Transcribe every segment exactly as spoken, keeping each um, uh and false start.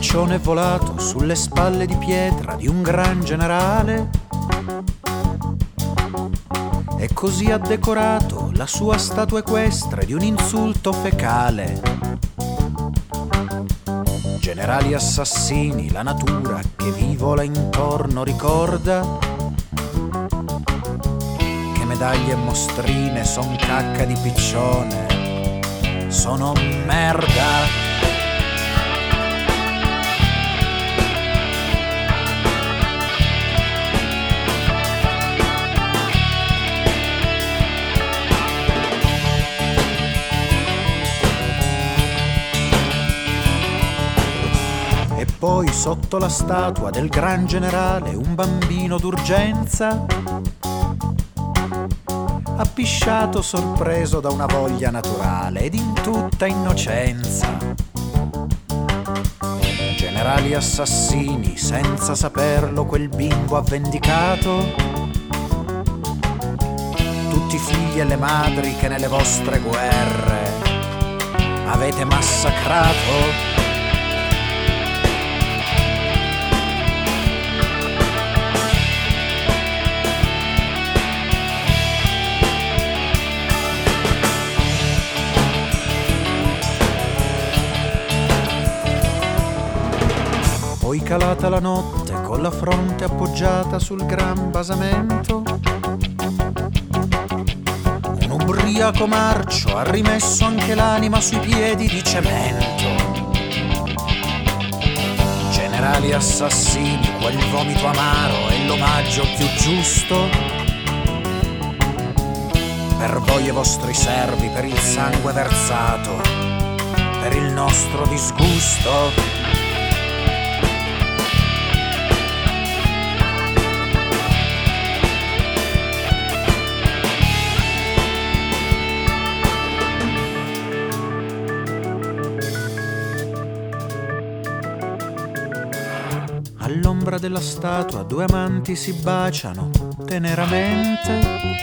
piccione volato sulle spalle di pietra di un gran generale, e così ha decorato la sua statua equestre di un insulto fecale. Generali assassini, la natura che vi vola intorno ricorda che medaglie e mostrine son cacca di piccione, sono merda. Poi sotto la statua del gran generale un bambino d'urgenza ha pisciato sorpreso da una voglia naturale ed in tutta innocenza. Generali assassini, senza saperlo quel bimbo ha vendicato tutti i figli e le madri che nelle vostre guerre avete massacrato. Poi calata la notte, con la fronte appoggiata sul gran basamento, un ubriaco marcio ha rimesso anche l'anima sui piedi di cemento. Generali assassini, quel vomito amaro è l'omaggio più giusto per voi e vostri servi, per il sangue versato, per il nostro disgusto. All'ombra della statua due amanti si baciano teneramente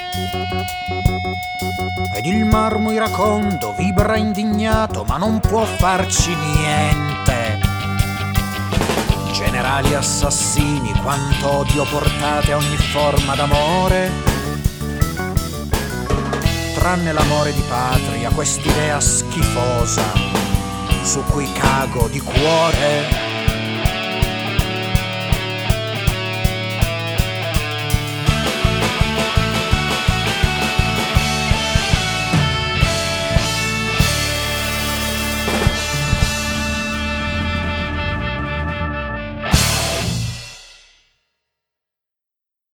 ed il marmo iracondo vibra indignato ma non può farci niente. Generali assassini, quanto odio portate a ogni forma d'amore, tranne l'amore di patria, quest'idea schifosa su cui cago di cuore.